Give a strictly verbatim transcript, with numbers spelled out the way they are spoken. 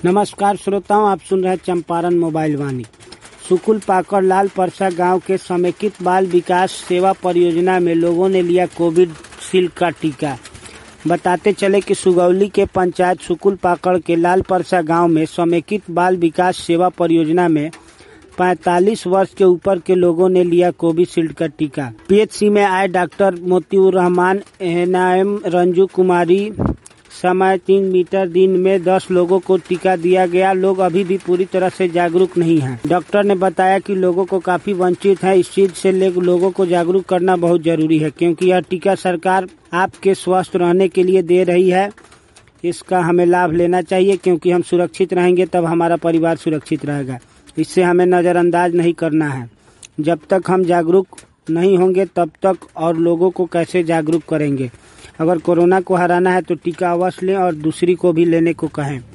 नमस्कार श्रोताओं, आप सुन रहे हैं चंपारण मोबाइल वाणी। सुकुल पाकड़ लाल परसा गांव के समेकित बाल विकास सेवा परियोजना में लोगों ने लिया कोविशील्ड का टीका। बताते चले कि सुगौली के पंचायत सुकुल पाकड़ के लाल परसा गांव में समेकित बाल विकास सेवा परियोजना में पैंतालीस वर्ष के ऊपर के लोगों ने लिया कोविशील्ड का टीका। पीएचसी में आए डॉक्टर मोतीउर रहमान, एएनएम रंजू कुमारी, समय तीन मीटर दिन में दस लोगों को टीका दिया गया। लोग अभी भी पूरी तरह से जागरूक नहीं हैं। डॉक्टर ने बताया कि लोगों को काफी वंचित है। इस चीज से लोगों को जागरूक करना बहुत जरूरी है, क्योंकि यह टीका सरकार आपके स्वस्थ रहने के लिए दे रही है। इसका हमें लाभ लेना चाहिए, क्योंकि हम सुरक्षित रहेंगे तब हमारा परिवार सुरक्षित रहेगा। इससे हमें नजरअंदाज नहीं करना है। जब तक हम जागरूक नहीं होंगे तब तक और लोगों को कैसे जागरूक करेंगे। अगर कोरोना को हराना है तो टीका अवश्य लें और दूसरी को भी लेने को कहें।